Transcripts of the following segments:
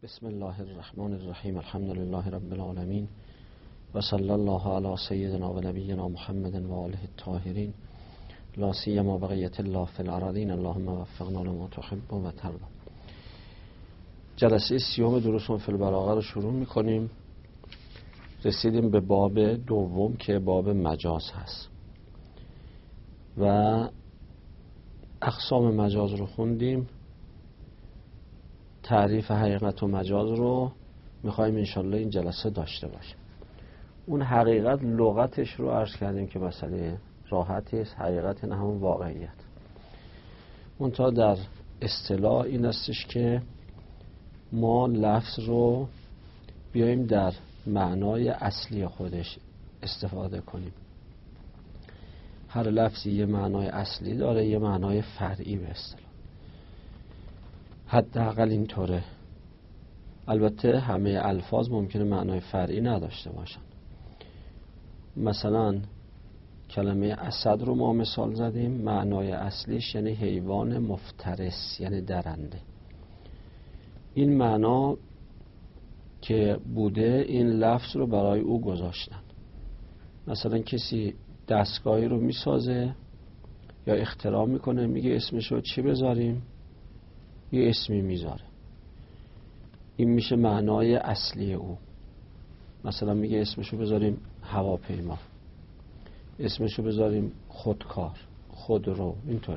بسم الله الرحمن الرحیم. الحمد لله رب العالمین و صلی الله علی سیدنا و نبینا محمد و آله الطاهرین لا سیما بقیت الله فی الارضین اللهم وفقنا لما تحب و ترضی. جلسه سیوم دروس فی البلاغه رو شروع میکنیم. رسیدیم به باب دوم که باب مجاز هست و اقسام مجاز رو خوندیم. تعریف حقیقت و مجاز رو میخوایم انشالله این جلسه داشته باشیم. اون حقیقت لغتش رو عرض کردیم که مسئله راحتی است. حقیقت نه همون واقعیت. اون تا در اصطلاح این استش که ما لفظ رو بیاییم در معنای اصلی خودش استفاده کنیم. هر لفظی یه معنای اصلی داره، یه معنای فرعی به اصطلاح. حداقل اینطوره. البته همه الفاظ ممکنه معنای فرعی نداشته باشن. مثلا کلمه اسد رو ما مثال زدیم، معنای اصلیش یعنی حیوان مفترس، یعنی درنده. این معنا که بوده این لفظ رو برای او گذاشتن. مثلا کسی دستگاهی رو میسازه یا اختراع میکنه، میگه اسمش رو چی بذاریم؟ یه اسمی میذاره. این میشه معنای اصلی او. مثلا میگه اسمشو بذاریم هواپیما، اسمشو بذاریم خودکار، خودرو، اینطوری.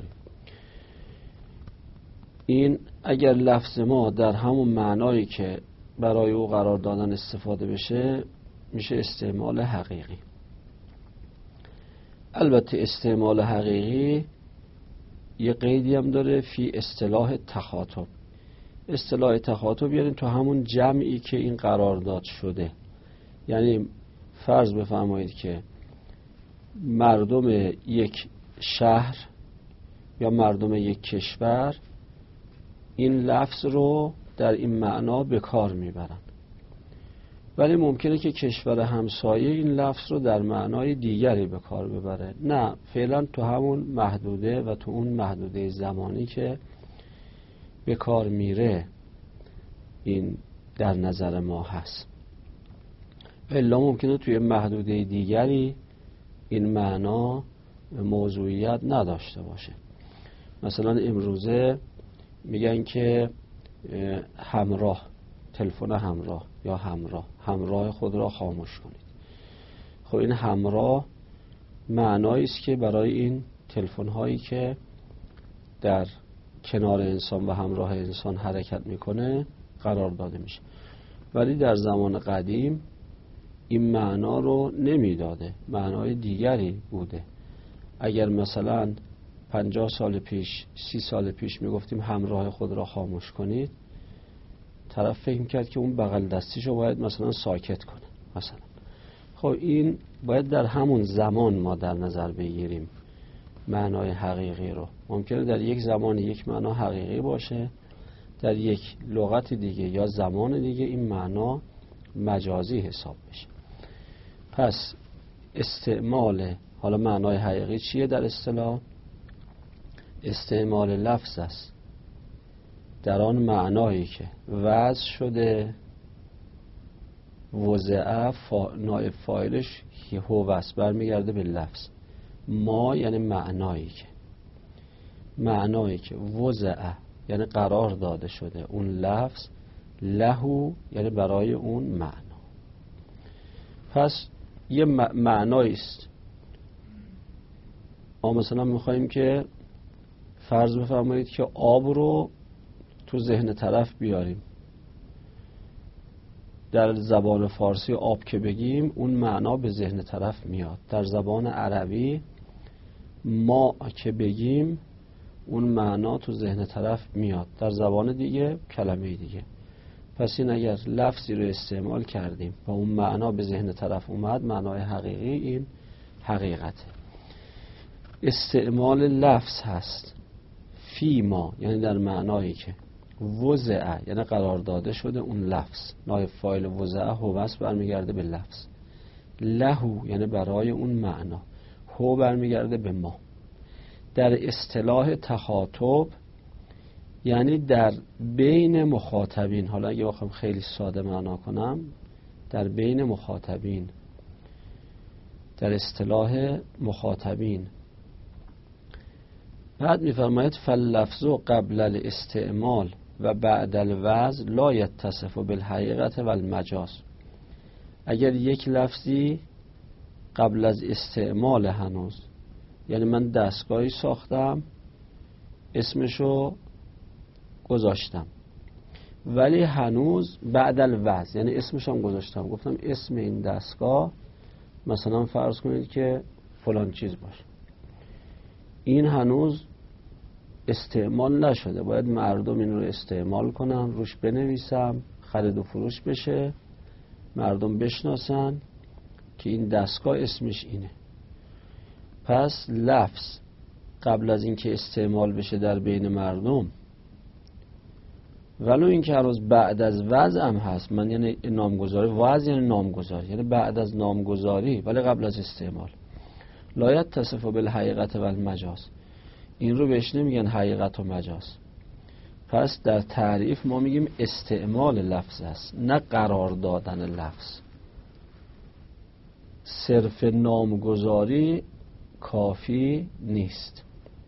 این اگر لفظ ما در همون معنایی که برای او قرار دادن استفاده بشه میشه استعمال حقیقی. البته استعمال حقیقی یه قیدی هم داره، فی اصطلاح تخاطب. اصطلاح تخاطب یعنی تو همون جمعی که این قرارداد شده. یعنی فرض بفرمایید که مردم یک شهر یا مردم یک کشور این لفظ رو در این معنا به کار میبرن، ولی ممکنه که کشور همسایه این لفظ رو در معنای دیگری به کار ببره. نه، فعلا تو همون محدوده و تو اون محدوده زمانی که به کار میره این در نظر ما هست. الا ممکنه توی محدوده دیگری این معنا موضوعیت نداشته باشه. مثلا امروزه میگن که همراه، تلفن همراه یا همراه خود را خاموش کنید. خب این همراه معنایی است که برای این تلفن هایی که در کنار انسان و همراه انسان حرکت میکنه قرار داده میشه، ولی در زمان قدیم این معنا رو نمیداده، معنای دیگری بوده. اگر مثلا 50 سال پیش 30 سال پیش میگفتیم همراه خود را خاموش کنید، طرف فکر کرد که اون بغل دستیشو باید مثلا ساکت کنه مثلا. خب این باید در همون زمان ما در نظر بگیریم معنای حقیقی رو. ممکنه در یک زمان یک معنا حقیقی باشه، در یک لغت دیگه یا زمان دیگه این معنا مجازی حساب بشه. پس استعمال، حالا معنای حقیقی چیه در اصطلاح؟ استعمال لفظ است در آن معنایی که وضع شده، وضع نائب فاعلش هو است، برمیگرده به لفظ. ما یعنی معنایی که وضع یعنی قرار داده شده اون لفظ، لهو یعنی برای اون معنا. پس یه معنایی است. ما مثلا میخواییم که فرض بفرمایید که آب رو تو ذهن طرف بیاریم. در زبان فارسی آب که بگیم اون معنا به ذهن طرف میاد. در زبان عربی ما که بگیم اون معنا تو ذهن طرف میاد. در زبان دیگه کلمه دیگه. پس این اگر لفظی رو استعمال کردیم و اون معنا به ذهن طرف اومد، معنای حقیقی این حقیقته. استعمال لفظ هست فی ما، یعنی در معنایی که وضع یعنی قرار داده شده اون لفظ، نائب فاعل وضع هو است، برمیگرده به لفظ. لهو یعنی برای اون معنا، هو برمیگرده به ما. در اصطلاح تخاطب یعنی در بین مخاطبین، حالا اگه بخوام خیلی ساده معنا کنم، در بین مخاطبین، در اصطلاح مخاطبین. بعد می‌فرماید فاللفظ قبل الاستعمال و بعد الوضع لا یتصف بالحقیقت و المجاز. اگر یک لفظی قبل از استعمال هنوز، یعنی من دستگاهی ساختم اسمشو گذاشتم ولی هنوز بعد الوضع، یعنی اسمش هم گذاشتم، گفتم اسم این دستگاه مثلا فرض کنید که فلان چیز باشه، این هنوز استعمال نشده، باید مردم این رو استعمال کنن، روش بنویسم، خرید و فروش بشه، مردم بشناسن که این دستگاه اسمش اینه. پس لفظ قبل از اینکه استعمال بشه در بین مردم، ولو اینکه هنوز بعد از وضع هم هست، من یعنی نامگذاری، وضع یعنی نامگذاری، یعنی بعد از نامگذاری ولی قبل از استعمال، لا یتصف بالحقیقت و المجاز، این رو بهش نمیگن حقیقت و مجاز. پس در تعریف ما میگیم استعمال لفظ است، نه قرار دادن لفظ. صرف نامگذاری کافی نیست.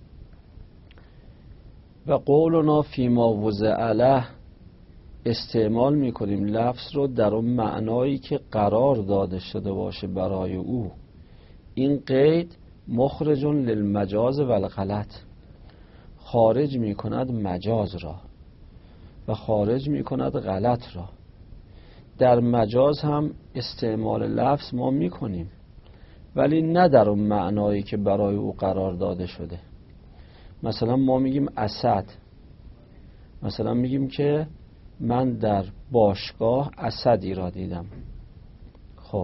و قولنا فیما وضع علیه، استعمال میکنیم لفظ رو در اون معنایی که قرار داده شده باشه برای او. این قید مخرج للمجاز و الغلط، خارج میکند مجاز را و خارج میکند غلط را. در مجاز هم استعمال لفظ ما میکنیم ولی نه در اون معنایی که برای او قرار داده شده. مثلا ما میگیم اسد، مثلا میگیم که من در باشگاه اسدی را دیدم. خب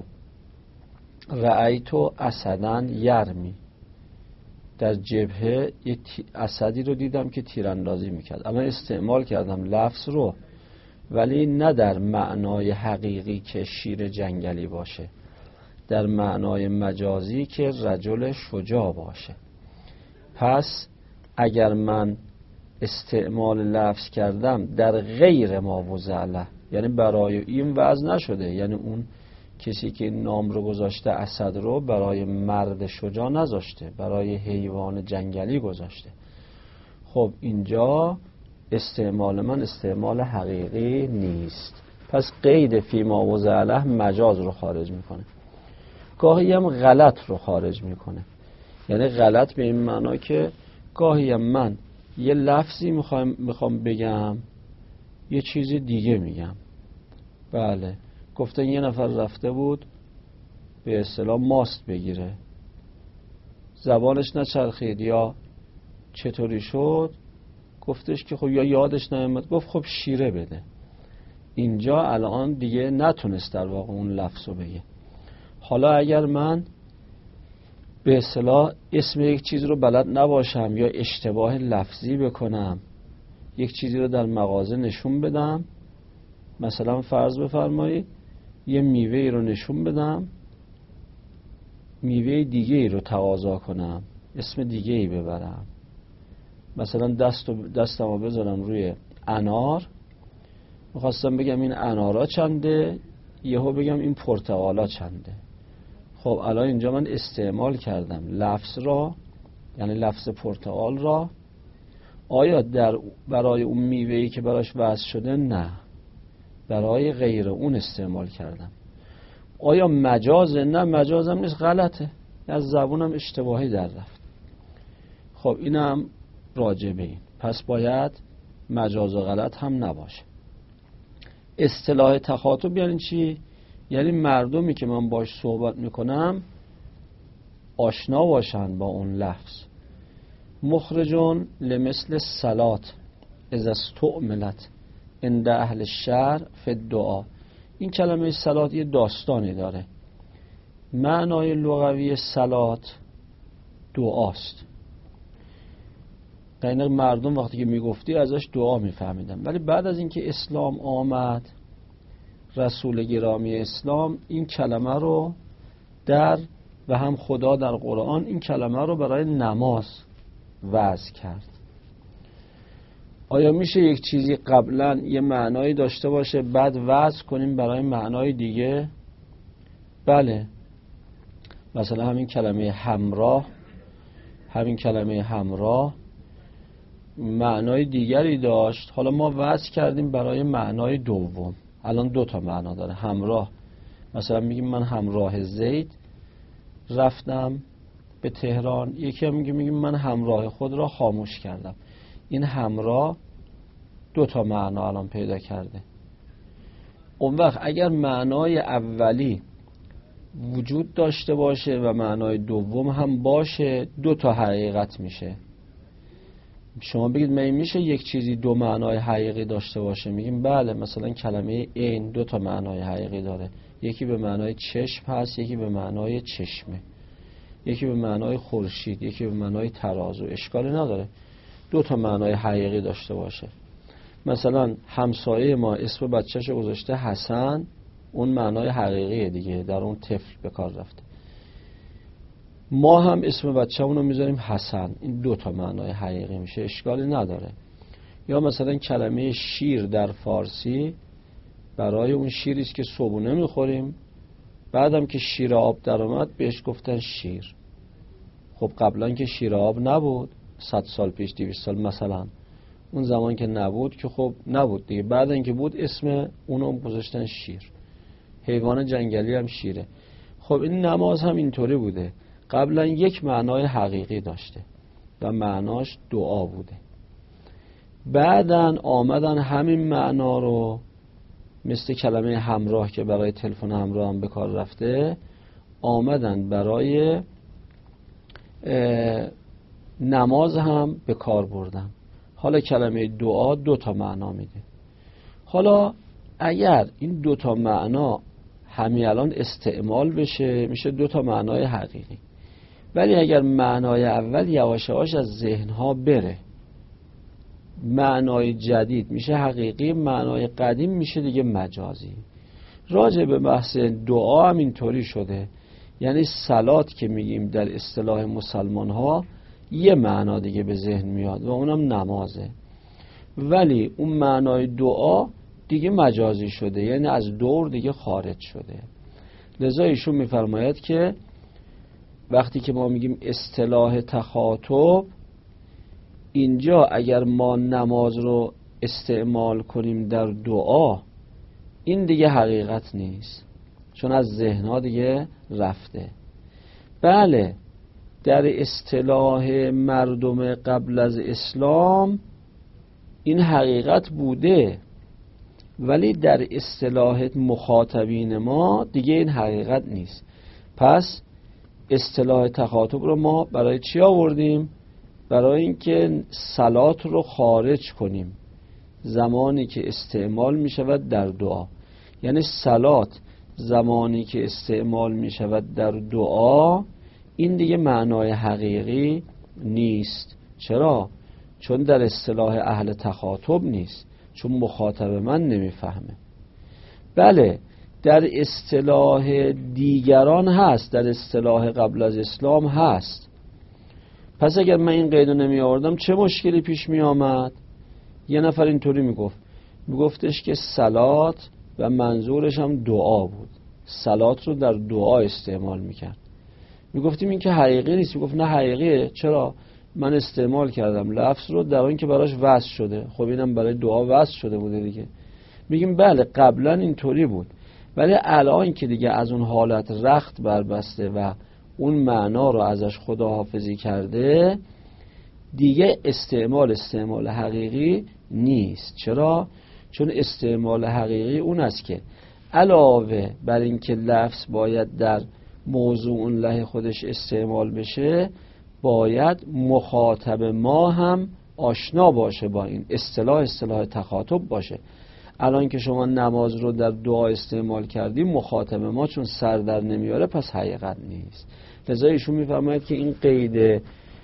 رأیتو اسدن یرمی، در جبهه یک اسدی رو دیدم که تیراندازی میکرد. اما استعمال کردم لفظ رو ولی نه در معنای حقیقی که شیر جنگلی باشه، در معنای مجازی که رجل شجاع باشه. پس اگر من استعمال لفظ کردم در غیر ما وضع له، یعنی برای این وضع نشده، یعنی اون کسی که نام رو گذاشته اسد رو برای مرد شجاع نذاشته، برای حیوان جنگلی گذاشته، خب اینجا استعمال من استعمال حقیقی نیست. پس قید فیما وضع له مجاز رو خارج میکنه، گاهی هم غلط رو خارج میکنه. یعنی غلط به این معنا که گاهی هم من یه لفظی میخوام بگم یه چیز دیگه میگم. بله، گفتن یه نفر رفته بود به اصطلاح ماست بگیره، زبانش نچرخید یا چطوری شد، گفتش که خب یا یادش نیامد، گفت خب شیره بده. اینجا الان دیگه نتونست در واقع اون لفظو بگه. حالا اگر من به اصطلاح اسم یک چیز رو بلد نباشم یا اشتباه لفظی بکنم، یک چیزی رو در مغازه نشون بدم، مثلا فرض بفرمایید یه میوه رو نشون بدم، میوه دیگه ای رو تقاضا کنم، اسم دیگه ای ببرم، مثلا دستم رو بذارم روی انار، میخواستم بگم این انارا چنده، یهو بگم این پرتقالا چنده. خب الان اینجا من استعمال کردم لفظ را، یعنی لفظ پرتقال را، آیا برای اون میوه‌ای که براش وضع شده؟ نه، برای غیر اون استعمال کردم. آیا مجازه؟ نه مجازم نیست، غلطه، از زبونم اشتباهی در رفت. خب اینم راجع به این، پس باید مجاز و غلط هم نباشه. اصطلاح تخاطب یعنی چی؟ یعنی مردمی که من باش صحبت میکنم آشنا باشن با اون لفظ. مخرجون لمثل صلات اذا استعملت عند اهل الشرع فی الدعا. این کلمه صلات یه داستانی داره. معنای لغوی صلات دعاست. یعنی مردم وقتی که میگفتی ازش دعا میفهمیدن، ولی بعد از اینکه اسلام آمد، رسول گرامی اسلام این کلمه رو و هم خدا در قرآن این کلمه رو برای نماز وضع کرد. آیا میشه یک چیزی قبلا یه معنایی داشته باشه بعد وضع کنیم برای معنای دیگه؟ بله. مثلا همین کلمه همراه معنای دیگری داشت، حالا ما وضع کردیم برای معنای دوم. الان 2 تا معنا داره همراه. مثلا میگیم من همراه زید رفتم به تهران، یکی هم میگیم من همراه خود را خاموش کردم. این همراه 2 تا معنا الان پیدا کرده. اون وقت اگر معنای اولی وجود داشته باشه و معنای دوم هم باشه 2 تا حقیقت میشه. شما بگید میشه یک چیزی 2 معنای حقیقی داشته باشه؟ میگیم بله. مثلا کلمه عین 2 تا معنای حقیقی داره، یکی به معنای چشم هست، یکی به معنای چشمه، یکی به معنای خورشید، یکی به معنای ترازو. اشکالی نداره 2 تا معنای حقیقی داشته باشه. مثلا همسایه ما اسم بچه‌ش گذاشته حسن، اون معنای حقیقیه دیگه، در اون طفل به کار رفته. ما هم اسم بچه‌مون رو میذاریم حسن، این 2 تا معنای حقیقی میشه، اشکالی نداره. یا مثلا کلمه شیر در فارسی برای اون شیری است که صبحونه میخوریم، بعدم که شیر آب در اومد بهش گفتن شیر. خب قبلا که شیر آب نبود، 100 سال پیش 200 سال مثلا، اون زمان که نبود که خب نبود دیگه، بعد اینکه بود اسم اونو گذاشتن شیر. حیوان جنگلی هم شیره. خب این نماز هم اینطوری بوده، قبلا یک معنای حقیقی داشته و معناش دعا بوده، بعدن آمدن همین معنا رو مثل کلمه همراه که برای تلفن همراه هم به کار رفته، آمدن برای نماز هم به کار بردن. حالا کلمه دعا 2 تا معنا میده. حالا اگر این 2 تا معنا همین الان استعمال بشه میشه 2 تا معنای حقیقی، ولی اگر معنای اول یواش یواش از ذهنها بره، معنای جدید میشه حقیقی، معنای قدیم میشه دیگه مجازی. راجع به بحث دعا هم اینطوری شده، یعنی صلات که میگیم در اصطلاح مسلمان ها یه معنا دیگه به ذهن میاد و اونم نمازه، ولی اون معنای دعا دیگه مجازی شده، یعنی از دور دیگه خارج شده. لذا ایشون میفرماید که وقتی که ما میگیم اصطلاح تخاطب، اینجا اگر ما نماز رو استعمال کنیم در دعا این دیگه حقیقت نیست، چون از ذهنها دیگه رفته. بله در اصطلاح مردم قبل از اسلام این حقیقت بوده، ولی در اصطلاح مخاطبین ما دیگه این حقیقت نیست. پس اصطلاح تخاطب رو ما برای چی آوردیم؟ برای اینکه صلات رو خارج کنیم زمانی که استعمال می شود در دعا. یعنی صلات زمانی که استعمال می شود در دعا این دیگه معنای حقیقی نیست. چرا؟ چون در اصطلاح اهل تخاطب نیست، چون مخاطب من نمیفهمه. بله در اصطلاح دیگران هست، در اصطلاح قبل از اسلام هست. پس اگر من این قیدو نمی آوردم چه مشکلی پیش می آمد؟ یه نفر اینطوری میگفتش که صلات و منظورش هم دعا بود، صلات رو در دعا استعمال میکرد. میگفتیم این که حقیقی نیست. میگفت نه حقیقیه. چرا؟ من استعمال کردم لفظ رو در اون که براش وصل شده، خب اینم برای دعا وصل شده بوده دیگه. میگیم بله قبلا اینطوری بود، ولی الان که دیگه از اون حالت رخت بربسته و اون معنا رو ازش خداحافظی کرده، دیگه استعمال حقیقی نیست. چرا؟ چون استعمال حقیقی اون است که علاوه بر این که لفظ باید در موضوع اون له خودش استعمال بشه، باید مخاطب ما هم آشنا باشه با این اصطلاح تخاطب باشه. الان که شما نماز رو در دعا استعمال کردیم، مخاطب ما چون سر در نمیاره پس حقیقت نیست. لذا ایشون میفرماید که این قید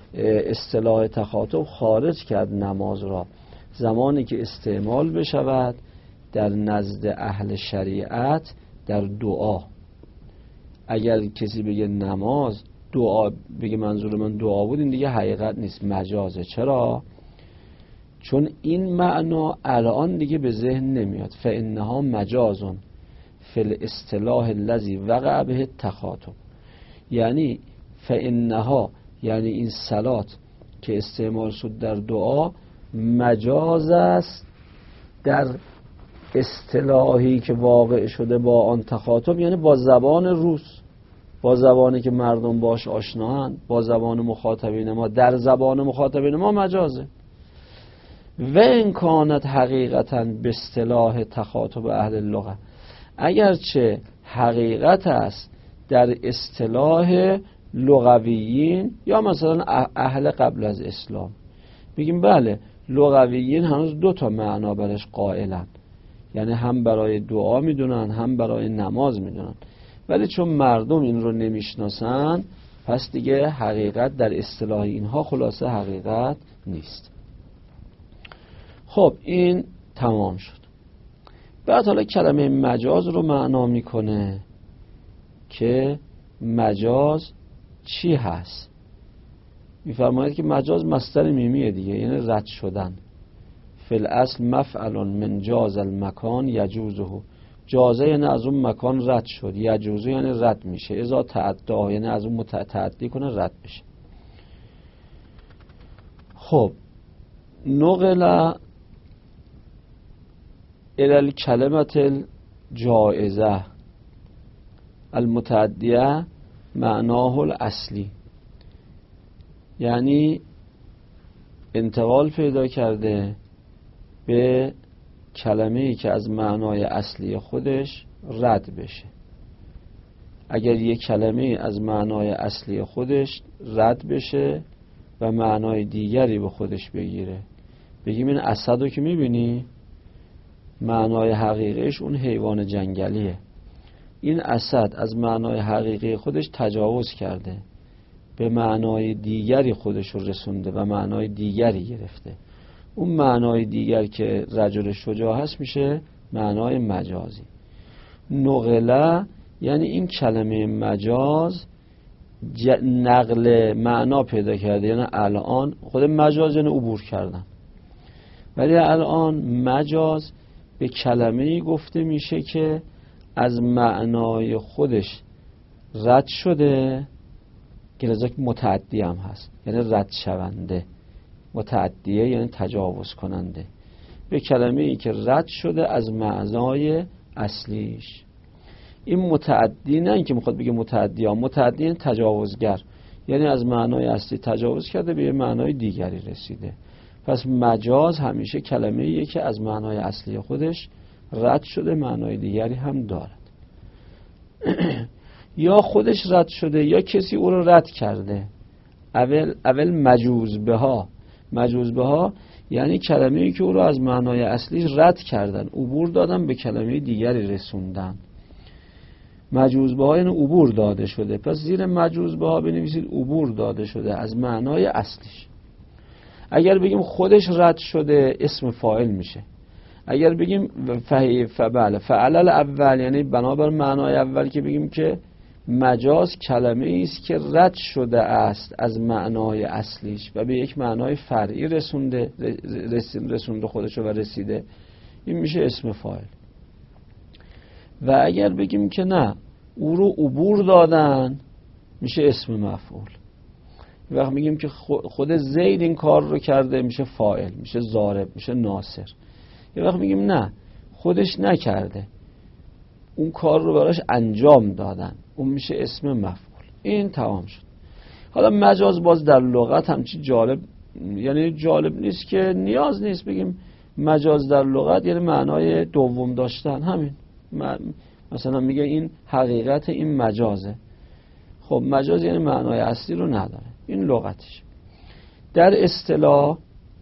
اصطلاح تخاطب خارج کرد نماز را زمانی که استعمال بشود در نزد اهل شریعت در دعا. اگر کسی بگه نماز دعا، بگه منظور من دعا بود، این دیگه حقیقت نیست، مجازه. چرا؟ چون این معنا الان دیگه به ذهن نمیاد. فانها مجاز فی الاصطلاح الذی وقع به التخاطب. یعنی فانها یعنی این صلات که استعمال شد در دعا مجاز است در اصطلاحی که واقع شده با آن تخاطب، یعنی با زبان روز، با زبانی که مردم باش آشناهند، با زبان مخاطبین ما، در زبان مخاطبین ما مجازه. و ان کانت حقیقتا به اصطلاح تخاطب اهل اللغه، اگرچه حقیقت است در اصطلاح لغویین یا مثلا اهل قبل از اسلام. میگیم بله لغویین هنوز 2 معنا برش قائلن، یعنی هم برای دعا میدونن هم برای نماز میدونن، ولی چون مردم این رو نمیشناسن پس دیگه حقیقت در اصطلاح اینها خلاصه حقیقت نیست. خب این تمام شد. بعد حالا کلمه مجاز رو معنا میکنه که مجاز چی هست. میفرماید که مجاز مصدر میمیه دیگه، یعنی رد شدن. فی الاصل مفعل من جاز المکان یجوزه، جازه یعنی از اون مکان رد شد، یجوزه یعنی رد میشه، اذا تعدی یعنی از اون تعدی کنه رد بشه. خب نقل الى الکلمة الجائزه المتعدیه معناه الاصلی، یعنی انتقال پیدا کرده به کلمه‌ای که از معنای اصلی خودش رد بشه. اگر یک کلمه از معنای اصلی خودش رد بشه و معنای دیگری به خودش بگیره، بگیم این اسد رو که میبینی معنای حقیقیش اون حیوان جنگلیه، این اسد از معنای حقیقی خودش تجاوز کرده، به معنای دیگری خودش رو رسونده و معنای دیگری گرفته. اون معنای دیگر که رجل شجاع هست میشه معنای مجازی. نقله یعنی این کلمه مجاز نقل معنا پیدا کرده، یعنی الان خود مجاز یعنی عبور کردن، ولی الان مجاز به کلمه‌ای گفته میشه که از معنای خودش رد شده، که لذا متعدی هم هست، یعنی رد شونده. متعدیه یعنی تجاوز کننده، به کلمه‌ای که رد شده از معنای اصلیش. این متعدی نه اینکه میخواد بگه متعدی ها، متعدی یعنی تجاوزگر، یعنی از معنای اصلی تجاوز کرده به یه معنای دیگری رسیده. پس مجاز همیشه کلمه‌ایه که از معنای اصلی خودش رد شده معنای دیگری هم دارد. یا خودش رد شده یا کسی او رو رد کرده. اول مجوز بها، مجوز بها یعنی کلمه‌ای که او رو از معنای اصلی رد کردن، عبور دادن به کلمه دیگری رسوندن. مجوز بها یعنی عبور داده شده، پس زیر مجوز بها بنویسید عبور داده شده از معنای اصلیش. اگر بگیم خودش رد شده اسم فاعل میشه. اگر بگیم فعل الاول یعنی بنابر معنای اول که بگیم که مجاز کلمه است که رد شده است از معنای اصلیش و به یک معنای فرعی رسونده خودشو و رسیده، این میشه اسم فاعل. و اگر بگیم که نه او رو عبور دادن میشه اسم مفعول. یه وقت میگیم که خود زید این کار رو کرده میشه فاعل، میشه ضارب، میشه ناصر. یه وقت میگیم نه خودش نکرده اون کار رو براش انجام دادن، اون میشه اسم مفعول. این تمام شد. حالا مجاز باز در لغت همچی جالب، یعنی جالب نیست که نیاز نیست بگیم مجاز در لغت یعنی معنای دوم داشتن، همین. مثلا میگه این حقیقت این مجازه، خب مجاز یعنی معنای اصلی رو نداره، این لغتش. در اصطلاح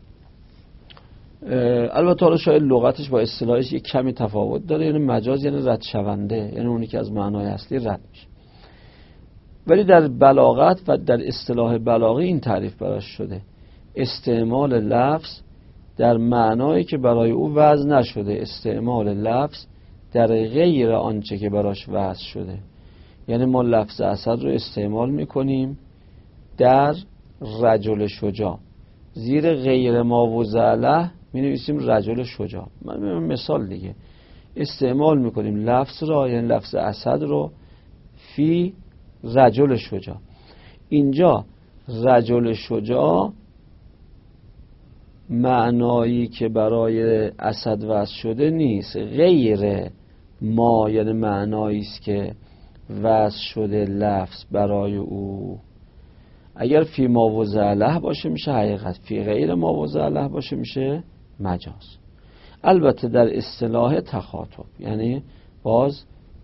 البته حالا شاید لغتش با اصطلاحش یک کمی تفاوت داره، یعنی مجاز یعنی رد شونده، یعنی اونی که از معنای اصلی رد میشه. ولی در بلاغت و در اصطلاح بلاغی این تعریف براش شده: استعمال لفظ در معنایی که برای او وضع نشده، استعمال لفظ در غیر آنچه که براش وضع شده. یعنی ما لفظ اسد رو استعمال میکنیم در رجل شجاع، زیر غیر ما وضع له می نویسیم رجل شجاع. من مثال دیگه استعمال میکنیم لفظ را، یعنی لفظ اسد رو فی رجل شجاع. اینجا رجل شجاع معنایی که برای اسد وضع شده نیست، غیر ما، یعنی معنایی است که وضع شده لفظ برای او. اگر فی ما وضع له باشه میشه حقیقت، فی غیر ما وضع له باشه میشه مجاز. البته در اصطلاح تخاطب، یعنی باز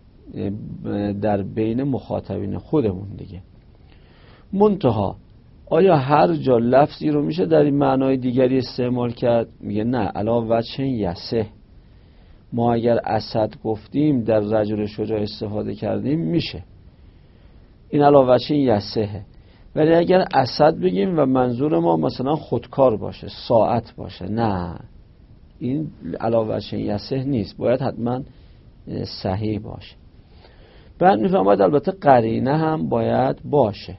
در بین مخاطبین خودمون دیگه. منتها آیا هر جا لفظی رو میشه در این معنای دیگری استعمال کرد؟ میگه نه، علاوه وجه یسه. ما اگر اسد گفتیم در رجل شجاع استفاده کردیم میشه، این علاوه وجه یسه. ولی اگر اسد بگیم و منظور ما مثلا خودکار باشه، ساعت باشه، نه، این علاوه وجه یسه نیست، باید حتما صحیح باشه. بعد میفهمید البته قرینه هم باید باشه،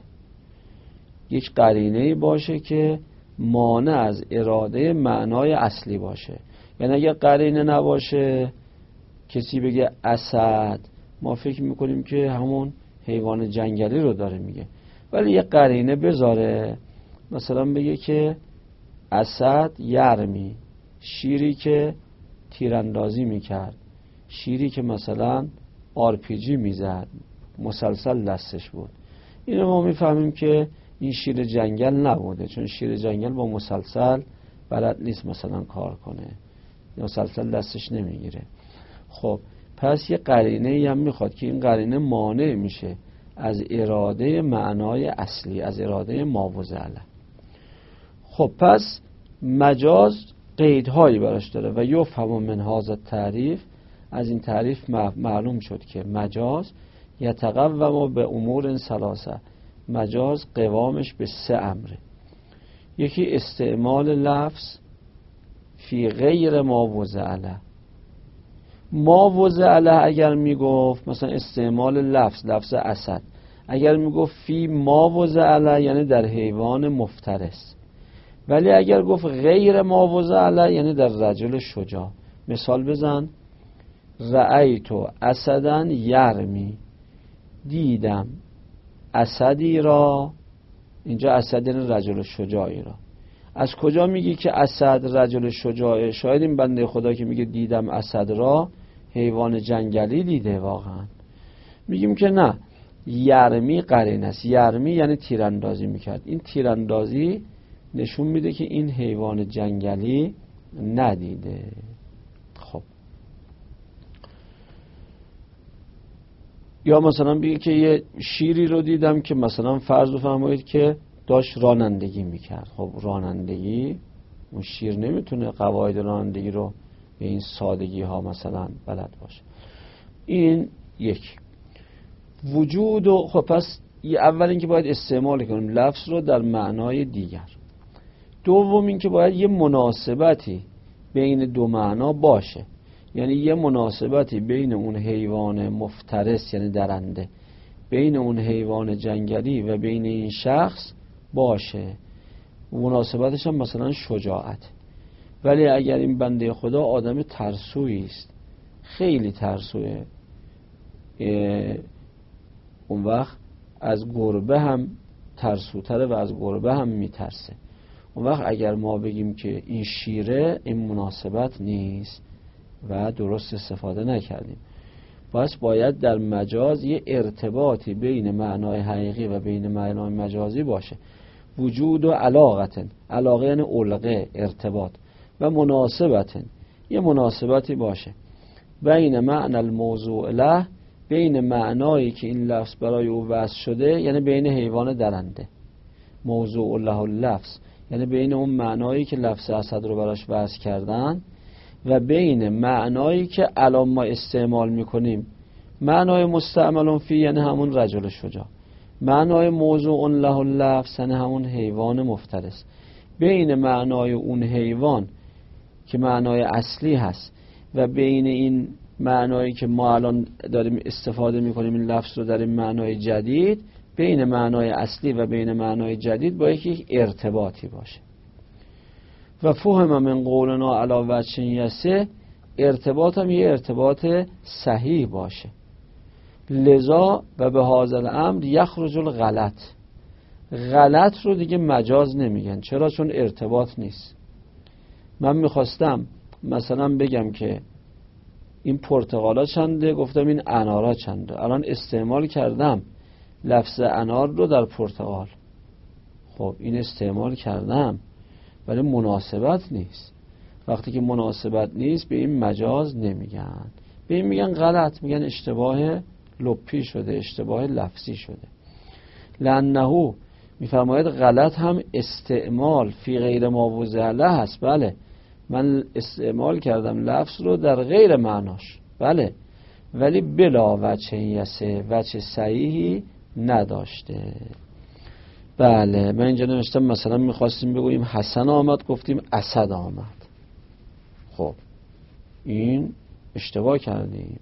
یک قرینه‌ای باشه که مانع از اراده معنای اصلی باشه. یعنی اگر قرینه نباشه، کسی بگه اسد، ما فکر میکنیم که همون حیوان جنگلی رو داره میگه. ولی یه قرینه بذاره، مثلا بگه که اسد یرمی، شیری که تیراندازی میکرد، شیری که مثلا آرپیجی میزد، مسلسل دستش بود. اینو ما میفهمیم که این شیر جنگل نبوده، چون شیر جنگل با مسلسل بلد نیست مثلا کار کنه، مسلسل دستش نمیگیره. خب پس یه قرینه‌ای هم میخواد که این قرینه مانع میشه از اراده معنای اصلی، از اراده ما وضع له. خب پس مجاز قیدهایی براش داره و یفهم من هذا التعریف، از این تعریف معلوم شد که مجاز یتقوم به امور ثلاثه، مجاز قوامش به 3 امره. یکی استعمال لفظ فی غیر ما وضع له. ما وضع له اگر میگفت مثلا استعمال لفظ اسد، اگر میگفت فی ما وضع له یعنی در حیوان مفترس. ولی اگر گفت غیر ما وضع له یعنی در رجل شجاع. مثال بزن. رأیت اسدا یرمی، دیدم اسدی را، اینجا اسد یعنی رجل شجاعی را. از کجا میگی که اسد رجل شجاعه؟ شاید این بنده خدا که میگه دیدم اسد را حیوان جنگلی دیده واقعا. میگیم که نه، یرمی قرینه است. یرمی یعنی تیراندازی میکرد. این تیراندازی نشون میده که این حیوان جنگلی ندیده. خب یا مثلا بگه که یه شیری رو دیدم که مثلا فرض بفرمایید که داشت رانندگی میکرد. خب رانندگی، اون شیر نمیتونه قواعد رانندگی رو به این سادگی ها مثلا بلد باشه. این یک وجود. و خب پس اول این که باید استعمال کنیم لفظ رو در معنای دیگر. دوم این که باید یه مناسبتی بین دو معنا باشه، یعنی یه مناسبتی بین اون حیوان مفترس یعنی درنده، بین اون حیوان جنگلی و بین این شخص باشه. مناسبتش هم مثلا شجاعت. ولی اگر این بنده خدا آدم ترسویی است، خیلی ترسوه، اون وقت از گربه هم ترسوتره و از گربه هم میترسه. اون وقت اگر ما بگیم که این شیره، این مناسبت نیست و درست استفاده نکردیم. پس باید در مجاز یه ارتباطی بین معنای حقیقی و بین معنای مجازی باشه. وجود و علاقتن، علاقه یعنی علقه، ارتباط، و مناسبتن، یه مناسبتی باشه بین معنی الموضوع له، بین معنایی که این لفظ برای او وضع شده، یعنی بین حیوان درنده، موضوع له اللفظ یعنی بین اون معنایی که لفظ اسد رو براش وضع کردن و بین معنایی که الان ما استعمال میکنیم. معنای مستعمل فی یعنی همون رجل شجاع، معنای موضوع له اللفظ یعنی همون حیوان مفترس. بین معنای اون حیوان که معنای اصلی هست و بین این معنایی که ما الان داریم استفاده میکنیم این لفظ رو در این معنای جدید، بین معنای اصلی و بین معنای جدید باید یک ارتباطی باشه. و فهم من قولنا علی وجه یسه، ارتباط هم یه ارتباط صحیح باشه. لذا و به هذا الامر یخرج الغلط، غلط رو دیگه مجاز نمیگن. چرا؟ چون ارتباط نیست. من میخواستم مثلا بگم که این پرتقالا چنده، گفتم این انارا چنده، الان استعمال کردم لفظ انار رو در پرتقال. خب این استعمال کردم ولی مناسبت نیست. وقتی که مناسبت نیست به این مجاز نمیگن، به این میگن غلط، میگن اشتباه لپی شده، اشتباه لفظی شده. لانه میفرماید غلط هم استعمال فی غیر ما وضع له هست. بله من استعمال کردم لفظ رو در غیر معناش، بله، ولی بلا وجه یسه، وجه صحیحی نداشته. بله من اینجا نوشتم مثلا میخواستیم بگوییم حسن آمد، گفتیم اسد آمد. خب این اشتباه کردیم.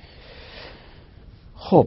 خب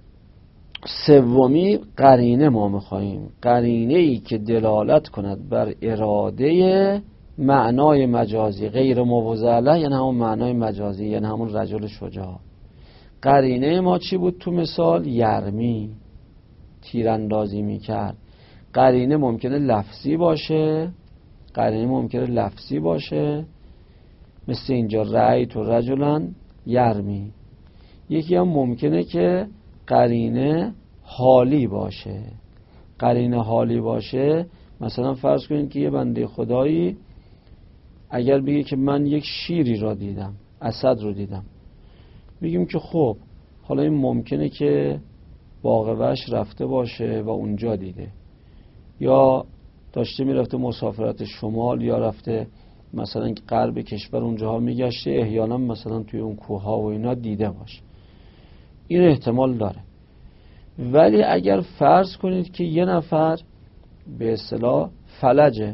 سومی قرینه ما میخواییم، قرینه ای که دلالت کند بر اراده معنای مجازی. غیر موضع له یعنی همون معنای مجازی، یعنی همون رجل شجاع. قرینه ما چی بود تو مثال؟ یرمی، تیراندازی میکرد. قرینه ممکنه لفظی باشه، قرینه ممکنه لفظی باشه، مثل اینجا رأیت رجلا یرمی. یکی هم ممکنه که قرینه حالی باشه. قرینه حالی باشه مثلا فرض کنید که یه بنده خدایی اگر بگه که من یک شیری را دیدم، اسد رو دیدم، میگیم که خب حالا این ممکنه که باغ وحش رفته باشه و اونجا دیده، یا داشته میرفته مسافرت شمال، یا رفته مثلا غرب کشور اونجاها میگشته، احیانا مثلا توی اون کوها و اینا دیده باشه. این احتمال داره. ولی اگر فرض کنید که یه نفر به اصطلاح فلجه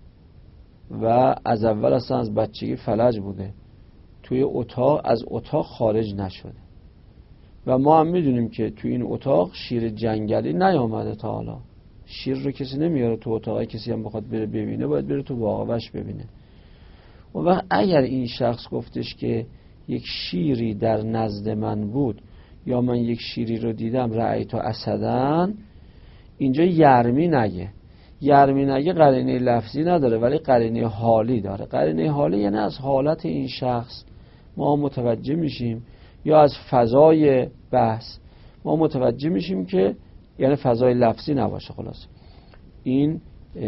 و از اول اصلا از بچگی فلج بوده، توی اتاق از اتاق خارج نشده و ما هم میدونیم که توی این اتاق شیر جنگلی نیامده تا حالا. شیر رو کسی نمیاره تو اتاق، کسی هم بخواد بره ببینه باید بره تو باغ وحش ببینه. و وقت اگر این شخص گفتش که یک شیری در نزد من بود یا من یک شیری رو دیدم رأیت اسدن، اینجا یرمی نگه. یرمی نگه قرینه لفظی نداره ولی قرینه حالی داره. قرینه حالی یعنی از حالت این شخص ما متوجه میشیم، یا از فضای بحث ما متوجه میشیم که یعنی فضای لفظی نباشه. خلاص این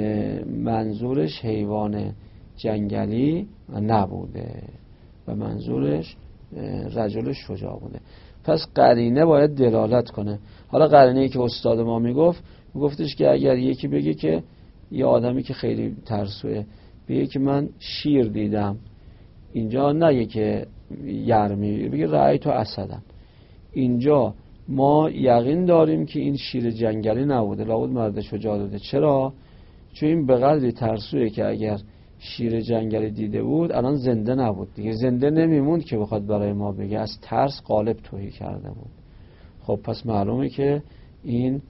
منظورش حیوان جنگلی نبوده و منظورش رجل شجاع بوده. پس قرینه باید دلالت کنه. حالا قرینه‌ای که استاد ما میگفتش که اگر یکی بگه که یه آدمی که خیلی ترسوه بگه که من شیر دیدم، اینجا نگه که یرمی، بگه رأیت اسدن، اینجا ما یقین داریم که این شیر جنگلی نبوده، لابد مرد شجاع بوده. چرا؟ چون این به قدری ترسوه که اگر شیر جنگلی دیده بود الان زنده نبود دیگه، زنده نمیموند که بخواد برای ما بگه، از ترس قالب توهی کرده بود. خب پس معلومه که این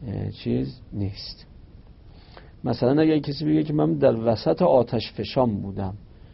چیز نیست. مثلا اگر کسی بگه که من در وسط آتش فشان بودم،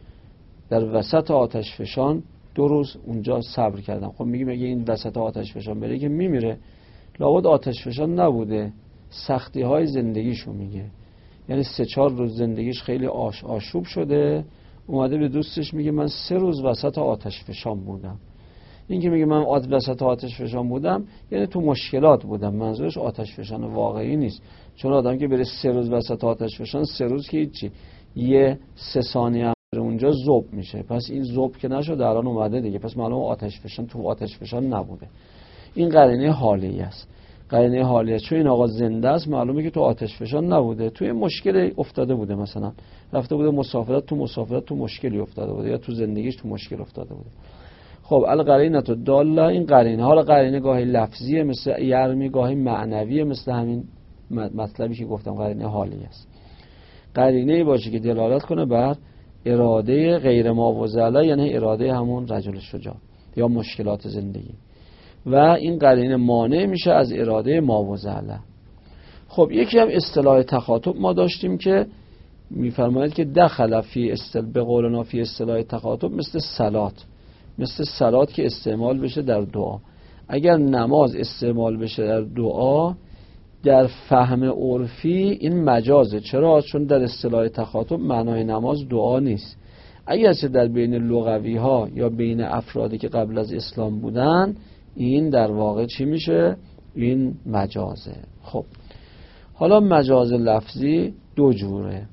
در وسط آتش فشان 2 روز اونجا صبر کردم، خب میگه این وسط آتش فشان بره که میمیره، لابد آتش فشان نبوده، سختی های زندگیشو میگه. یعنی 3-4 روز زندگیش خیلی آشوب شده، اومده به دوستش میگه من 3 روز وسط آتش فشان بودم. این که میگه من وسط آتش فشان بودم یعنی تو مشکلات بودم، منظورش آتش فشان واقعی نیست. چون آدم که بره 3 روز وسط آتش فشان، 3 روز که هیچی، یه 3 ثانیه اونجا ذوب میشه، پس این ذوب که نشد الان اومده دیگه، پس معلومه آتش فشان تو آتش فشان نبوده. این قرینه حالی است. قرینه حالی است چون این آقا زنده است، معلومه که تو آتش فشان نبوده، توی مشکل افتاده بوده، مثلا رفته بوده مسافرت، تو مشکلی افتاده بوده، یا تو زندگیش تو مشکل افتاده بوده. خب القرینه تو داله، این قرینه، حالا قرینه گاهی لفظیه مثل یرمی، گاهی معنویه مثل همین مطلبی که گفتم قرینه حالی است. قرینه‌ای باشه که دلالت کنه بر اراده غیر ما وضع له، یعنی اراده همون رجل شجاع یا مشکلات زندگی، و این قرینه مانع میشه از اراده ما وضع له. خب یکی هم اصطلاح تخاطب ما داشتیم که میفرماید که دخل فی به قولنا فی اصطلاح تخاطب مثل صلات که استعمال بشه در دعا. اگر نماز استعمال بشه در دعا در فهم عرفی این مجازه. چرا؟ چون در اصطلاح تخاطب معنای نماز دعا نیست. اگرچه در بین لغوی ها یا بین افرادی که قبل از اسلام بودن این در واقع چی میشه؟ این مجازه. خب حالا مجاز لفظی دو جوره.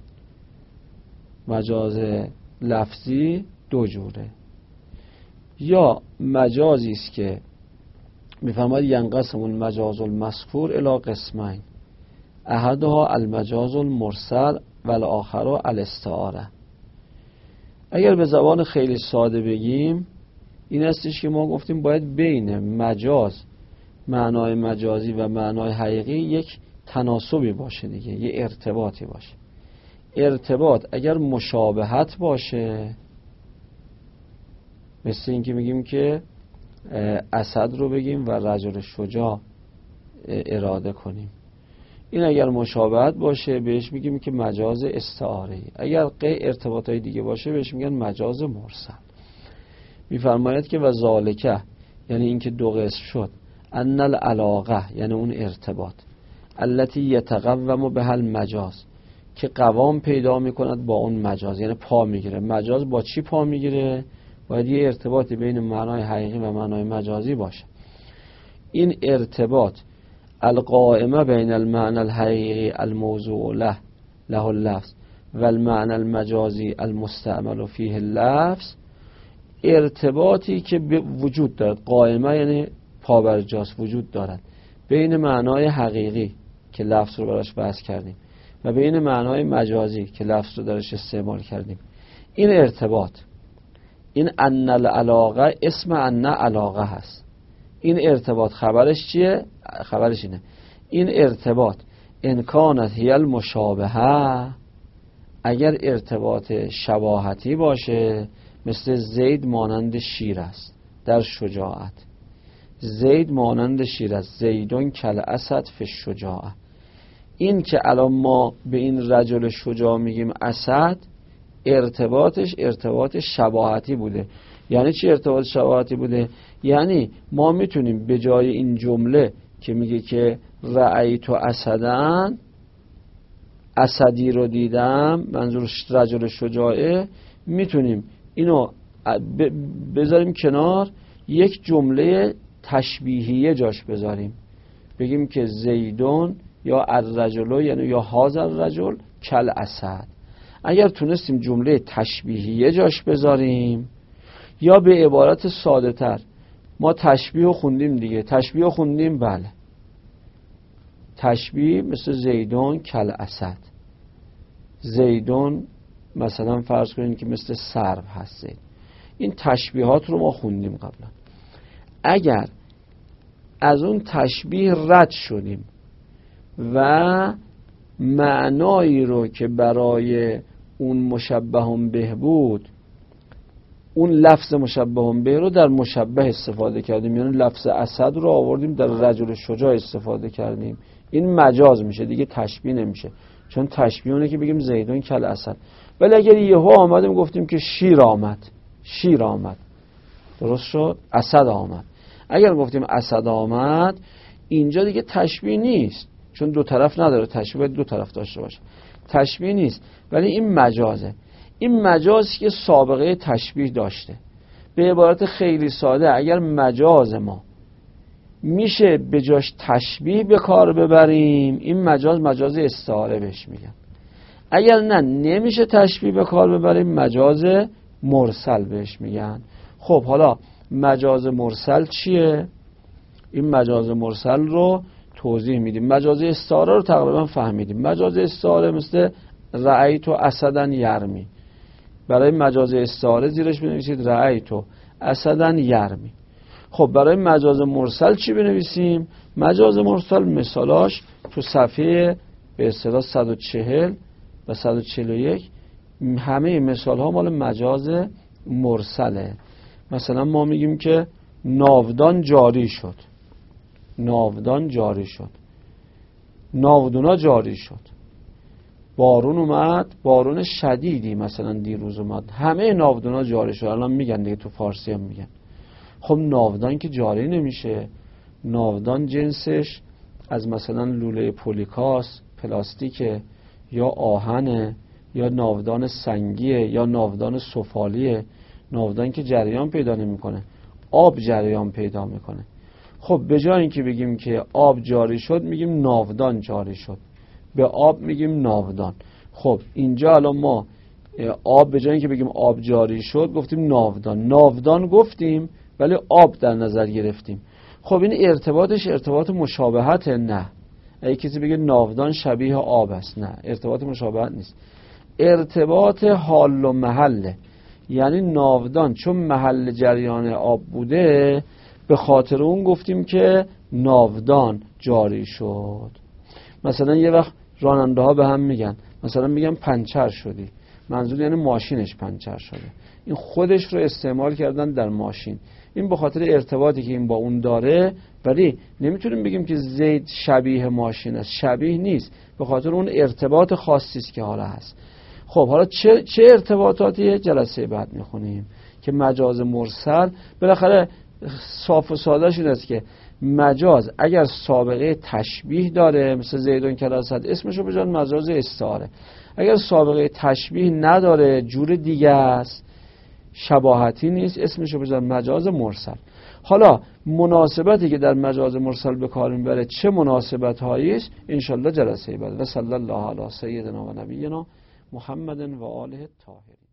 یا مجازی است که میفرماید ینقسم المجاز المذکور الی قسمین، احدها المجاز المرسل و الاخر الاستعاره. اگر به زبان خیلی ساده بگیم این استش که ما گفتیم باید بین مجاز، معنای مجازی و معنای حقیقی یک تناسبی باشه دیگه، یه ارتباطی باشه. ارتباط اگر مشابهت باشه، مثل این که میگیم که اسد رو بگیم و رجل شجاع اراده کنیم، این اگر مشابهت باشه بهش میگیم که مجاز استعاره‌ای. اگر ارتباطای دیگه باشه بهش میگن مجاز مرسل. میفرماید که و ذالکه، یعنی این که دو قسم شد، ان العلاقه یعنی اون ارتباط، التي یتقوم بها المجاز که قوام پیدا میکند با اون مجاز، یعنی پا میگیره. مجاز با چی پا میگیره؟ باید یه ارتباطی بین معنای حقیقی و معنای مجازی باشه. این ارتباط القائمه بین المعنى الحقیقی الموضوع له اللفظ و المعنى المجازی المستعمل فیه اللفظ، ارتباطی که وجود دارد، قائمه یعنی پابرجاست، وجود دارد بین معنای حقیقی که لفظ رو براش بحث کردیم و بین معنای مجازی که لفظ رو درش استعمال کردیم. این ارتباط، این ان العلاقه، اسم ان علاقه هست. این ارتباط خبرش چیه؟ خبرش اینه، این ارتباط ان کانت هی المشابهه، اگر ارتباط شباهتی باشه، مثل زید مانند شیر است در شجاعت، زید مانند شیر است، زیدون کل اسد فی الشجاعه. این که الان ما به این رجل شجاع میگیم اسد، ارتباطش ارتباط شباهتی بوده. یعنی چی ارتباط شباهتی بوده؟ یعنی ما میتونیم به جای این جمله که میگه که رأیت اسدن، اسدی رو دیدم، منظور رجل شجاعه، میتونیم اینو بذاریم کنار، یک جمله تشبیهیه جاش بذاریم، بگیم که زیدون یا الرجل، یعنی یا هذا الرجل کل اسد. اگر تونستیم جمله تشبیهیه جاش بذاریم، یا به عبارت ساده تر، ما تشبیه خوندیم دیگه، تشبیه خوندیم، بله، تشبیه مثل زیدون کل اسد، زیدون مثلا فرض کنید که مثل سرو هست زید. این تشبیهات رو ما خوندیم قبلا. اگر از اون تشبیه رد شدیم و معنایی رو که برای اون مشبه به بود، اون لفظ مشبه به رو در مشبه استفاده کردیم، یعنی لفظ اسد رو آوردیم در رجل شجاع استفاده کردیم، این مجاز میشه دیگه، تشبیه نمیشه. چون تشبیه اونه که بگیم زیدون کل اسد. ولی اگر یهو آمدیم گفتیم که شیر آمد، درست شد، اسد آمد. اگر گفتیم اسد آمد، اینجا دیگه تشبیه نیست، چون دو طرف نداره، تشبیه باید دو طرف داشته باشه، تشبیه نیست. ولی این مجازه، این مجازی که سابقه تشبیه داشته. به عبارت خیلی ساده، اگر مجاز ما میشه به جاش تشبیه به کار ببریم، این مجاز استعاره بهش میگن. اگر نه نمیشه تشبیه به کار ببریم، مجاز مرسل بهش میگن. خب حالا مجاز مرسل چیه؟ این مجاز مرسل رو توضیح میدیم. مجاز استعاره رو تقریبا فهمیدیم. مجاز استعاره مثل رأیت اسدا یرمی. برای مجاز استعاره زیرش بنویسید رأیت اسدا یرمی. خب برای مجاز مرسل چی بنویسیم؟ مجاز مرسل مثالاش تو صفحه به اصطلاح 140 و 141 همه مثال ها مال مجاز مرسله. مثلا ما میگیم که ناودان جاری شد، ناودان جاری شد، ناودونا جاری شد. بارون اومد، بارون شدیدی مثلا دیروز اومد، همه ناودانا جاری شد. الان میگن دیگه، تو فارسی هم میگن. خب ناودان که جاری نمیشه. ناودان جنسش از مثلا لوله پولیکاس، پلاستیکه، یا آهنه، یا ناودان سنگیه، یا ناودان سفالیه. ناودان که جریان پیدا نمیکنه، آب جریان پیدا میکنه. خب به جای اینکه بگیم که آب جاری شد، میگیم ناودان جاری شد. به آب میگیم ناودان. خب اینجا الان ما آب به جای اینکه بگیم آب جاری شد، گفتیم ناودان. ناودان گفتیم ولی آب در نظر گرفتیم. خب این ارتباطش ارتباط مشابهت؟ نه. اگه کسی بگه ناودان شبیه آب است، نه، ارتباط مشابهت نیست، ارتباط حال و محله. یعنی ناودان چون محل جریان آب بوده، به خاطر اون گفتیم که ناودان جاری شد. مثلا یه وقت راننده ها به هم میگن، مثلا میگن پنچر شدی، منظور یعنی ماشینش پنچر شده. این خودش رو استعمال کردن در ماشین. این به خاطر ارتباطی که این با اون داره، ولی نمیتونیم بگیم که زید شبیه ماشین است. شبیه نیست، به خاطر اون ارتباط خاصی است که حالا هست. خب حالا چه ارتباطاتیه؟ جلسه بعد میخونیم که مجاز مرسل بالاخره صاف و سادهش این است که مجاز اگر سابقه تشبیه داره، مثل زیدون کلاست، اسمشو بجان مجاز استعاره. اگر سابقه تشبیه نداره، جور دیگه است، شباهتی نیست، اسمشو بجان مجاز مرسل. حالا مناسبتی که در مجاز مرسل به کار میبره چه مناسبت هایی است؟ انشالله جلسه بعد. و صلی الله علی سیدنا و نبینا محمد و آله الطاهرین.